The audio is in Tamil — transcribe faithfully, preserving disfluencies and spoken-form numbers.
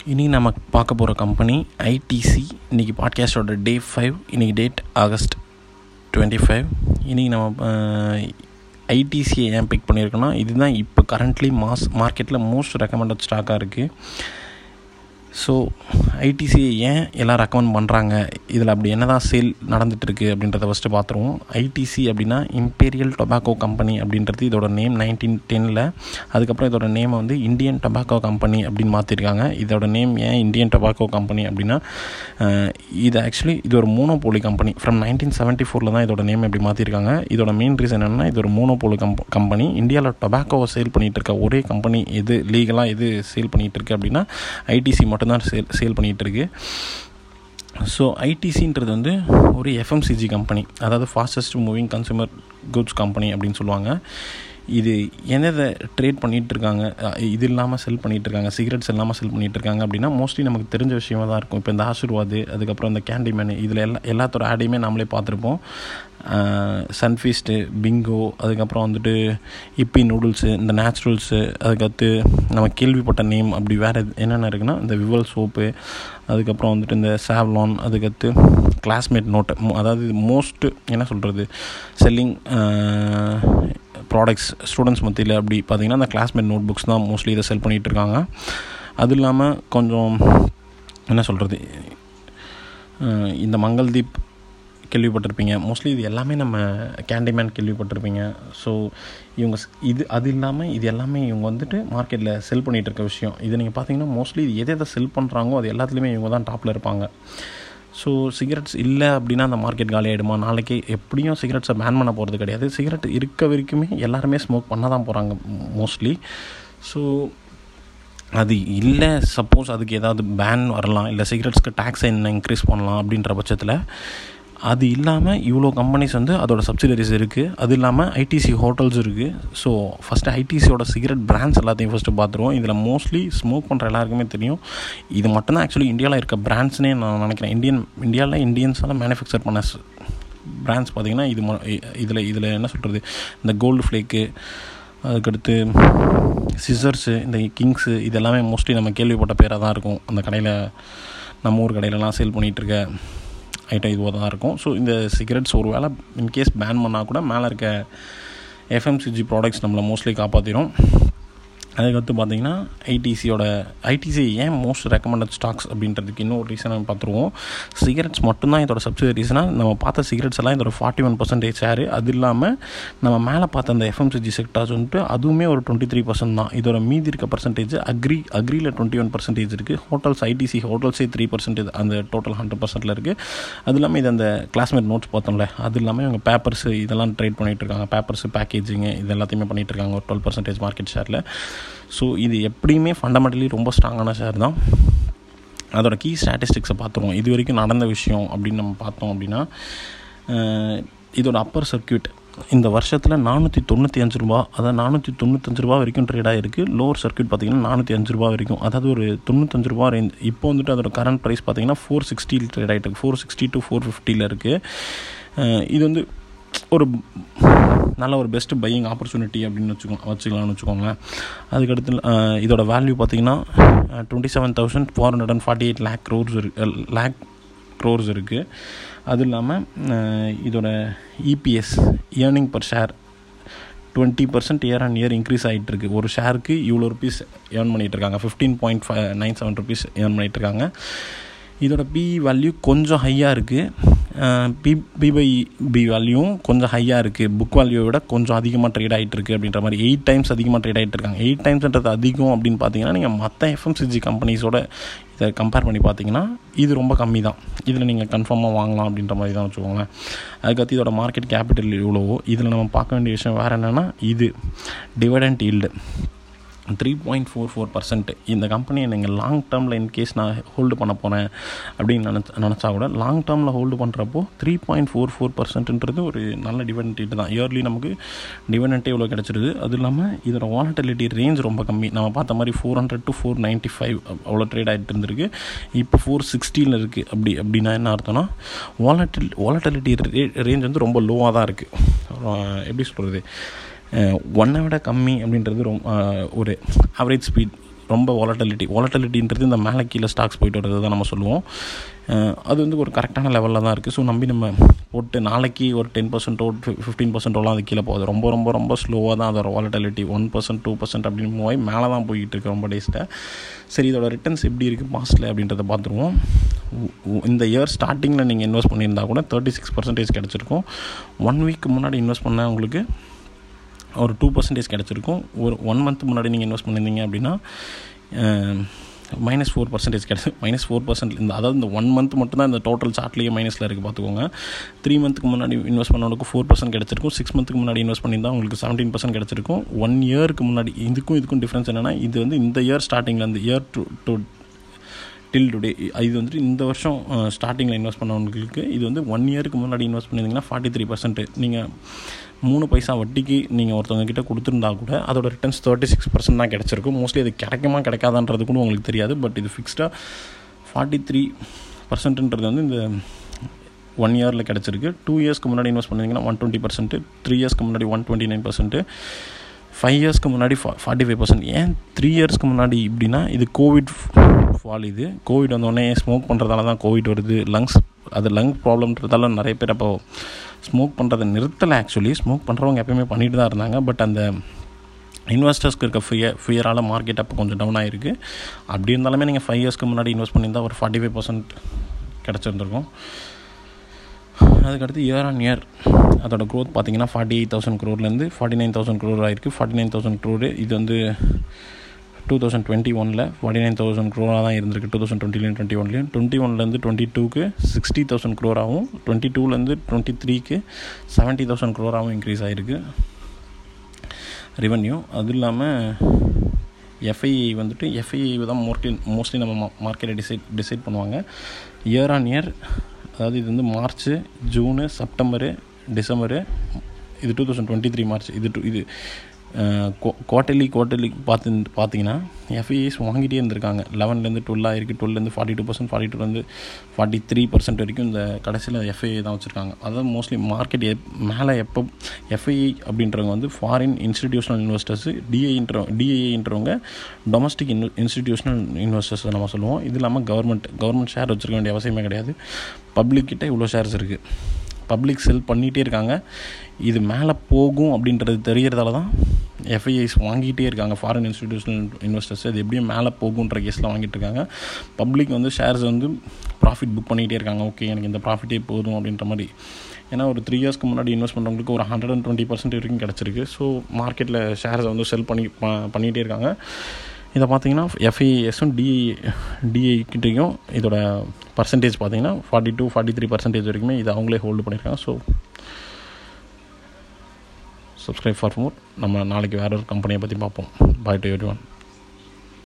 இனி நம்ம பார்க்க போகிற கம்பெனி ஐடிசி. இன்றைக்கி பாட்காஸ்டோட டே ஃபைவ். இன்றைக்கி டேட் ஆகஸ்ட் டுவெண்ட்டி ஃபைவ். இன்றைக்கி நம்ம ஐடிசியை ஏன் பிக் பண்ணியிருக்கோன்னா, இதுதான் இப்போ கரண்ட்லி மாஸ் மார்க்கெட்டில் மோஸ்ட் ரெக்கமெண்டட் ஸ்டாக்காக இருக்குது. ஸோ ஐடிசியை ஏன் எல்லாம் ரெக்கமெண்ட் பண்ணுறாங்க, இதில் அப்படி என்ன தான் சேல் நடந்துகிட்ருக்கு அப்படின்றத ஃபஸ்ட்டு பார்த்துருவோம். ஐடிசி அப்படின்னா இம்பீரியல் டொபாக்கோ கம்பெனி அப்படின்றது இதோட நேம் நைன்டீன் டென்னில். அதுக்கப்புறம் இதோட நேமை வந்து இந்தியன் டொபாக்கோ கம்பெனி அப்படின்னு மாற்றிருக்காங்க. இதோட நேம் ஏன் இந்தியன் டொபாக்கோ கம்பெனி அப்படின்னா, இது ஆக்சுவலி இது ஒரு monopoly company. From nineteen seventy ஃபோரில் தான் இதோட நேம் எப்படி மாற்றிருக்காங்க. இதோட மெயின் ரீசன் என்னென்னா, இது ஒரு மோனோபோலி கம்ப கம்பெனி இந்தியாவில் டொபாக்கோவை சேல் பண்ணிகிட்டு இருக்க ஒரே கம்பெனி எது, லீகலாக எது சேல் பண்ணிகிட்டு இருக்கு அப்படின்னா ஐடிசி மட்டும் தான் சேல் சேல் பண்ணிகிட்ருக்கு. ஸோ ஐடிசின்றது வந்து ஒரு எஃப்எம்சிஜி கம்பெனி, அதாவது fastest moving consumer goods company அப்படின்னு சொல்லுவாங்க. இது எதை ட்ரேட் பண்ணிகிட்ருக்காங்க, இது இல்லாமல் செல் பண்ணிகிட்ருக்காங்க, சிகரெட்ஸ் இல்லாமல் செல் பண்ணிகிட்ருக்காங்க அப்படின்னா மோஸ்ட்லி நமக்கு தெரிஞ்ச விஷயமாக தான் இருக்கும். இப்போ இந்த ஆசீர்வாத், அதுக்கப்புறம் இந்த கேண்டிமேன், இதில் எல்லா எல்லாத்தோட ஆடையுமே நம்மளே பார்த்துருப்போம். சன்ஃபீஸ்ட்டு, பிங்கோ, அதுக்கப்புறம் வந்துட்டு இப்பி நூடுல்ஸு, இந்த நேச்சுரல்ஸு, அதுக்கடுத்து நம்ம கேள்விப்பட்ட நேம் அப்படி வேறு என்னென்ன இருக்குன்னா, இந்த விவல் சோப்பு, அதுக்கப்புறம் வந்துட்டு இந்த சாவ்லான், அதுக்கடுத்து கிளாஸ்மேட் நோட்டு, அதாவது மோஸ்ட்டு என்ன சொல்கிறது செல்லிங் ப்ராடக்ட்ஸ் ஸ்டூடெண்ட்ஸ் மத்தியில் அப்படி பார்த்திங்கன்னா அந்த கிளாஸ்மேட் நோட் புக்ஸ் தான் மோஸ்ட்லி இதை செல் பண்ணிகிட்ருக்காங்க. அது இல்லாமல் கொஞ்சம் என்ன சொல்கிறது, இந்த மங்கள்தீப் கேள்விப்பட்டிருப்பீங்க. மோஸ்ட்லி இது எல்லாமே நம்ம கேண்டிமேன் கேள்விப்பட்டிருப்பீங்க. ஸோ இவங்க இது அது இல்லாமல் இது எல்லாமே இவங்க வந்துட்டு மார்க்கெட்டில் செல் பண்ணிகிட்டு இருக்க விஷயம். இது நீங்கள் பார்த்தீங்கன்னா மோஸ்ட்லி இது எதை எதை செல் பண்ணுறாங்களோ அது எல்லாத்துலேயுமே இவங்க தான் டாப்பில் இருப்பாங்க. ஸோ சிகரெட்ஸ் இல்லை அப்படின்னா அந்த மார்க்கெட் காலி ஆகிடுமா? நாளைக்கு எப்படியும் சிகரெட்ஸை பேன் பண்ண போகிறது கிடையாது. சிகரெட் இருக்க வரைக்குமே எல்லாருமே ஸ்மோக் பண்ண தான் போகிறாங்க மோஸ்ட்லி. ஸோ அது இல்லை, சப்போஸ் அதுக்கு ஏதாவது பேன் வரலாம், இல்லை சிகரெட்ஸ்க்கு டேக்ஸை என்ன இன்க்ரீஸ் பண்ணலாம் அப்படின்ற பட்சத்தில் அது இல்லாமல் இவ்வளோ கம்பெனிஸ் வந்து அதோட சப்சிடரிஸ் இருக்குது. அது இல்லாமல் ஐடிசி ஹோட்டல்ஸ் இருக்குது. ஸோ ஃபஸ்ட்டு ஐடிசியோட சிகரெட் பிராண்ட்ஸ் எல்லாத்தையும் ஃபஸ்ட்டு பார்த்துருவோம். இதில் மோஸ்ட்லி ஸ்மோக் பண்ணுற எல்லாருக்குமே தெரியும். இது மட்டும்தான் ஆக்சுவலி இந்தியாவில் இருக்க பிராண்ட்ஸ்னே நான் நினைக்கிறேன். இந்தியன் இந்தியாவில் இந்தியன்ஸால் மேனுஃபேக்சர் பண்ண பிராண்ட்ஸ் பார்த்திங்கன்னா இது இதில் இதில் என்ன சொல்கிறது, இந்த கோல்டு ஃப்ளேக்கு, அதுக்கடுத்து சிசர்ஸு, இந்த கிங்ஸு, இது எல்லாமே மோஸ்ட்லி நம்ம கேள்விப்பட்ட பேராக தான் இருக்கும். அந்த கடையில் நம்ம ஊர் கடையிலலாம் சேல் பண்ணிகிட்ருக்க ஐட்டம் இதுவாக தான் இருக்கும். ஸோ இந்த சிகரெட்ஸ் ஒரு வேளை இன்கேஸ் பேன் பண்ணால் கூட மேலே இருக்க எஃப்எம்சிஜி ப்ராடக்ட்ஸ் நம்மளை மோஸ்ட்லி காப்பாற்றிடும். அதுக்கடுத்து பார்த்திங்கன்னா ஐடிசியோட ஐடிசி ஏன் மோஸ்ட் ரெக்கமெண்டட் ஸ்டாக்ஸ் அப்படின்றதுக்கு இன்னொரு ரீசன் நம்ம பார்த்துருவோம். சிகரெட்ஸ் மட்டும்தான் இதோட சப்சிடரிஸ்னால் நம்ம பார்த்த சிகரெட்ஸ் எல்லாம் இதோட ஃபார்ட்டி ஒன் பர்சன்டேஜ் ஷேர். அது இல்லாமல் நம்ம மேலே பார்த்த அந்த எஃப்எம்சிஜி செக்டார்ஸ் வந்துட்டு அதுவுமே ஒரு டுவெண்ட்டி த்ரீ பர்சன்ட் தான். இதோட மீதி இருக்க பர்சன்டேஜ் அக்ரி அக்ரியில் டுவெண்ட்டி ஒன் பர்சன்டேஜ் இருக்குது. ஹோட்டல்ஸ் ஐடிசி ஹோட்டல்ஸே த்ரீ பர்சன்டேஜ் அந்த டோட்டல் ஹண்ட்ரட் பர்சன்ட்டில் இருக்குது. அது இல்லாமல் இது அந்த கிளாஸ்மேட் நோட்ஸ் பார்த்தோம்ல, அது இல்லாமல் இவங்க பேப்பர்ஸு இதெல்லாம் ட்ரேட் பண்ணிகிட்டு இருக்காங்க. பேப்பர்ஸு, பேக்கேஜிங்கு, இது எல்லாத்தையுமே பண்ணிகிட்டு இருக்காங்க ஒரு டுவெல் பர்சன்டேஜ் மார்க்கெட் ஷேரில். ஸோ இது எப்படியுமே ஃபண்டமெண்டலி ரொம்ப ஸ்ட்ராங்கான ஷேர் தான். அதோட கீ ஸ்டாட்டிஸ்டிக்ஸை பார்த்துருவோம். இது வரைக்கும் நடந்த விஷயம் அப்படின்னு நம்ம பார்த்தோம் அப்படின்னா, இதோட அப்பர் சர்க்கியூட் இந்த வருஷத்தில் நானூற்றி தொண்ணூற்றி அஞ்சு ரூபா, அதாவது நானூற்றி தொண்ணூத்தஞ்சு ரூபா வரைக்கும் ட்ரேடாக இருக்குது. லோவர் சர்க்கியூட் பார்த்திங்கன்னா நானூற்றி அஞ்சு ரூபா வரைக்கும், அதாவது ஒரு தொண்ணூத்தஞ்சு ரூபா ரேஞ்ச். இப்போ வந்துட்டு அதோட கரண்ட் ப்ரைஸ் பார்த்திங்கன்னா ஃபோர் சிக்ஸ்டியில் ட்ரேட் ஆகிட்டு இருக்குது. ஃபோர் சிக்ஸ்டி டு ஃபோர் ஃபிஃப்டியில் இருக்குது. இது வந்து ஒரு நல்ல ஒரு பெஸ்ட்டு பையிங் ஆப்பர்ச்சுனிட்டி அப்படின்னு வச்சுக்கோ வச்சுக்கலாம்னு வச்சுக்கோங்களேன். அதுக்கடுத்து இதோட வேல்யூ பார்த்திங்கன்னா twenty seven thousand four hundred and forty eight lakh crores இருக்கு லேக் க்ரோர்ஸ் இருக்குது. அது இல்லாமல் இதோட EPS earning per share twenty percent year and year increase ஆகிட்டுருக்கு. ஒரு ஷேருக்கு இவ்வளோ ருபீஸ் ஏர்ன் பண்ணிகிட்ருக்காங்க. Fifteen point five nine seven rupees earn பண்ணிகிட்ருக்காங்க. இதோட பி வேல்யூ கொஞ்சம் ஹையாக இருக்குது. பி பி பை பி வேல்யூவும் கொஞ்சம் ஹையாக இருக்குது. புக் வேல்யூவை விட கொஞ்சம் அதிகமாக ட்ரேட் ஆகிட்டு இருக்குது அப்படின்ற மாதிரி. எயிட் டைம்ஸ் அதிகமாக ட்ரேட் ஆகிட்டு இருக்காங்க. எயிட் டைம்ஸ்ன்றது அதிகம் அப்படின்னு பார்த்தீங்கன்னா, நீங்கள் மற்ற எஃப்எம்சிஜி கம்பெனிஸோட இதை கம்பேர் பண்ணி பார்த்தீங்கன்னா இது ரொம்ப கம்மி தான். இதில் நீங்கள் கன்ஃபார்மாக வாங்கலாம் அப்படின்ற மாதிரி தான் வச்சுக்கோங்களேன். அதுக்கடுத்து இதோட மார்க்கெட் கேபிட்டல் எவ்வளவோ. இதில் நம்ம பார்க்க வேண்டிய விஷயம் வேறு என்னென்னா, இது dividend yield three point four four percent. இந்த கம்பெனியை நீங்கள் லாங் டேர்மில் இன்கேஸ் நான் ஹோல்டு பண்ண போகிறேன் அப்படின்னு நினச்ச நினச்சா கூட லாங் டேர்மில் ஹோல்டு பண்ணுறப்போ த்ரீ பாயிண்ட் ஃபோர் ஃபோர் பர்சன்ட்ன்றது ஒரு நல்ல டிவிடெண்ட் ரேட்டு தான். இயர்லி நமக்கு டிவிடெண்ட்டே இவ்வளோ கிடச்சிருது. அது இல்லாமல் இதோட வாலட்டிலிட்டி ரேஞ்ச் ரொம்ப கம்மி. நம்ம பார்த்த மாதிரி four hundred to four ninety five அவ்வளோ ட்ரேட் ஆகிட்டு இருந்திருக்கு. இப்போ ஃபோர் சிக்ஸ்டியில் இருக்குது. அப்படி அப்படின்னா என்ன அர்த்தம்னா, வாலட்டில் வாலட்டிலிட்டி ரே ரேஞ்ச் வந்து ரொம்ப லோவாக தான் இருக்குது. எப்படி சொல்கிறது, ஒன்றை விட கம்மி அப்படின்றது ரொம்ப ஒரு ஆவரேஜ் ஸ்பீட் ரொம்ப வாலட்டிலிட்டி வாலட்டிலிட்டின்றது இந்த மேலே கீழே ஸ்டாக்ஸ் போயிட்டு வர்றது தான் நம்ம சொல்லுவோம். அது வந்து ஒரு கரெக்டான லெவலில் தான் இருக்குது. ஸோ நம்பி நம்ம போட்டு நாளைக்கு ஒரு டென் பர்சன்ட்டோ ஃபிஃப்டீன் பர்சன்ட்டோலாம் அது கீழே போகுது. ரொம்ப ரொம்ப ரொம்ப ஸ்லோவாக தான் அதோட volatility one percent two percent அப்படின்னு மூவாய் மேலே தான் போய்கிட்டு இருக்கு ரொம்ப டேஸில். சரி, இதோட ரிட்டர்ன்ஸ் எப்படி இருக்குது பாஸ்ட்டில் அப்படின்றத பார்த்துருவோம். இந்த இயர் ஸ்டார்டிங்கில் நீங்கள் இன்வெஸ்ட் பண்ணியிருந்தால் கூட தேர்ட்டி சிக்ஸ் பர்சன்டேஜ் கிடச்சிருக்கும். ஒன் வீக் முன்னாடி இன்வெஸ்ட் பண்ண உங்களுக்கு ஒரு டூ பர்சன்டேஜ் கிடச்சிருக்கும். ஒரு ஒன் மந்த் முன்னாடி நீங்கள் இன்வெஸ்ட் பண்ணியிருந்தீங்க அப்படின்னா மைனஸ் ஃபோர் பர்சன்டேஜ் கிடச்சி மைனஸ் ஃபோர் பர்சன்ட் இந்த அதாவது இந்த ஒன் மந்த் மட்டும் தான் இந்த டோட்டல் சார்ட்லேயே மைனஸில் இருக்குது பார்த்துக்கோங்க. த்ரீ மந்த்துக்கு முன்னாடி இன்வெஸ்ட் பண்ணவங்களுக்கு ஃபோர் பர்சன்ட் கிடச்சிருக்கும். சிக்ஸ் மந்த்துக்கு முன்னாடி இன்வெஸ்ட் பண்ணியிருந்தால் உங்களுக்கு செவன்டீன் பர்சன்ட் கிடச்சிருக்கும். ஒன் இயருக்கு முன்னாடி இதுக்கும் இதுக்கும் டிஃப்ரென்ஸ் என்னென்னா, இது வந்து இந்த இயர் ஸ்டார்டிங்கில் year to to till today இது வந்துட்டு இந்த வருஷம் ஸ்டார்டிங்கில் இன்வெஸ்ட் பண்ணவங்களுக்கு இது வந்து ஒன் இயருக்கு முன்னாடி இன்வெஸ்ட் பண்ணியிருந்தீங்கன்னா ஃபார்ட்டி த்ரீ பர்சன்ட் நீங்கள் மூணு பைசா வட்டிக்கு நீங்கள் ஒருத்தவங்க கிட்ட கொடுத்துருந்தா கூட அதோட ரிட்டர்ன்ஸ் தேர்ட்டி சிக்ஸ் பர்சன்ட் தான் கிடச்சிருக்கும். மோஸ்ட்லி அது கிடைக்குமா கிடைக்காதான்றது கூட உங்களுக்கு தெரியாது. பட் இது ஃபிக்ஸ்டாக ஃபார்ட்டி த்ரீ பர்சன்ட்ன்றது வந்து இந்த ஒன் இயரில் கிடச்சிருக்கு. டூ இயர்ஸ்க்கு முன்னாடி இன்வெஸ்ட் பண்ணிங்கன்னா ஒன் டுவெண்ட்டி பர்சன்ட் த்ரீ இயர்ஸ்க்கு முன்னாடி one twenty nine percent five இயர்ஸ்க்கு முன்னாடி ஃபா ஃபார்ட்டி ஃபைவ் பர்சன்ட் ஏன் த்ரீ இயர்ஸ்க்கு முன்னாடி இப்படின்னா, இது கோவிட் ஃபால். இது கோவிட் வந்தோடனே ஸ்மோக் பண்ணுறதால தான் கோவிட் வருது. லங்ஸ் அது லங் ப்ராப்ளம்ன்றதால நிறைய பேர் அப்போ ஸ்மோக் பண்ணுறதை நிறுத்தலை. ஆக்சுவலி ஸ்மோக் பண்ணுறவங்க எப்போயுமே பண்ணிட்டு தான் இருந்தாங்க. பட் அந்த இன்வெஸ்டர்ஸ்க்கு இருக்க ஃபியர் ஃபியரால் மார்க்கெட் அப்போ கொஞ்சம் டவுன் ஆகிருக்கு. அப்படி இருந்தாலுமே நீங்கள் ஃபைவ் இயர்ஸ்க்கு முன்னாடி இன்வெஸ்ட் பண்ணியிருந்தால் ஒரு ஃபார்ட்டி ஃபைவ் பர்சன்ட் கிடச்சிருந்துருக்கும். அதுக்கடுத்து இயர் ஆன் இயர் அதோட க்ரோத் பார்த்தீங்கன்னா ஃபார்ட்டி எயிட் தௌசண்ட் க்ரோர்லேருந்து ஃபார்ட்டி நைன் தௌசண்ட் க்ரோர் ஆகிருக்கு. ஃபார்ட்டி நைன் தௌசண்ட் க்ரோரு இது வந்து டூ தௌசண்ட் டுவெண்ட்டி ஒனில் ஃபார்ட்டி நைன் தௌசண்ட் க்ரோராக தான் இருந்திருக்கு. டூ தௌசண்ட் டுவெண்ட்டிலையும் டுவெண்ட்டி ஒன்லையும் டுவெண்ட்டி ஒன்லேருந்து டுவெண்ட்டி டூக்கு சிக்ஸ்டி தௌசண்ட் க்ரோராகவும் டுவெண்ட்டி டூலேருந்து டுவெண்ட்டி த்ரீக்கு செவன்ட்டி தௌசண்ட் க்ரோராகவும் இன்க்ரீஸ் ஆகிருக்கு ரெவன்யூ. அது இல்லாமல் எஃப்ஐஐ வந்துட்டு எஃப்ஐஐ தான் மோஸ்ட்லி மோஸ்ட்லி நம்ம மார்க்கெட்டை டிசைட் டிசைட் பண்ணுவாங்க. இயர் ஆன் இயர், அதாவது இது வந்து மார்ச்சு, ஜூனு, செப்டம்பரு, டிசம்பரு, இது two thousand twenty three March. இது டூ இது குவார்ட்டர்லி குவார்ட்டர்லி பார்த்து பார்த்தீங்கன்னா எஃப்ஐஐஸ் வாங்கிட்டே இருந்திருக்காங்க. லெவன்லேருந்து டுவெல் ஆகிருக்கு. டுவெல்லேருந்து ஃபார்ட்டி டூ பர்சன்ட் ஃபார்ட்டி டூலேருந்து ஃபார்ட்டி த்ரீ பர்சன்ட் வரைக்கும் இந்த கடைசியில் எஃப்ஐஐ தான் வச்சுருக்காங்க. அதாவது மோஸ்ட்லி மார்க்கெட் எப் மேலே எப்போ எஃப்ஐஐ அப்படின்றவங்க வந்து ஃபாரின் இன்ஸ்டிடியூஷனல் இன்வெஸ்டர்ஸு, டிஐன்ற டிஐன்றவங்க டொமஸ்டிக் இன் இன்ஸ்டிடியூஷனல் இன்வெஸ்டர்ஸ் நம்ம சொல்லுவோம். இது இல்லாமல் கவர்மெண்ட் கவர்மெண்ட் ஷேர் வச்சுருக்க வேண்டிய அவசியமே கிடையாது. பப்ளிக்கிட்ட இவ்வளோ ஷேர்ஸ் இருக்குது. பப்ளிக் செல் பண்ணிகிட்டே இருக்காங்க. இது மேலே போகும் அப்படின்றது தெரியறதால தான் எஃப்ஐஐஸ் வாங்கிட்டே இருக்காங்க. ஃபாரின் இன்ஸ்டிடியூஷனல் இன்வெஸ்டர்ஸ் இது எப்படியும் மேலே போகுன்ற கேஸில் வாங்கிட்டு இருக்காங்க. பப்ளிக் வந்து ஷேர்ஸ் வந்து ப்ராஃபிட் புக் பண்ணிகிட்டே இருக்காங்க. ஓகே, எனக்கு இந்த ப்ராஃபிட்டே போதும் அப்படின்ற மாதிரி. ஏன்னா ஒரு த்ரீ இயர்ஸ்க்கு முன்னாடி இன்வெஸ்ட் பண்ணுறவங்களுக்கு ஒரு ஹண்ட்ரட் அண்ட் டுவெண்ட்டி பர்சன்ட் வரைக்கும் கிடச்சிருக்கு. ஸோ மார்க்கெட்டில் ஷேர்ஸை வந்து செல் பண்ணி பண்ணிகிட்டே இருக்காங்க. இதை பார்த்தீங்கன்னா எஃப்ஐஎஸும் டிஐ டிஐக்கிட்டையும் இதோட பர்சன்டேஜ் பார்த்தீங்கன்னா forty two forty three percentage வரைக்குமே இது அவங்களே ஹோல்டு பண்ணியிருக்காங்க. So subscribe for more. நம்ம நாளைக்கு வேற ஒரு கம்பெனியை பற்றி பார்ப்போம். Bye to everyone.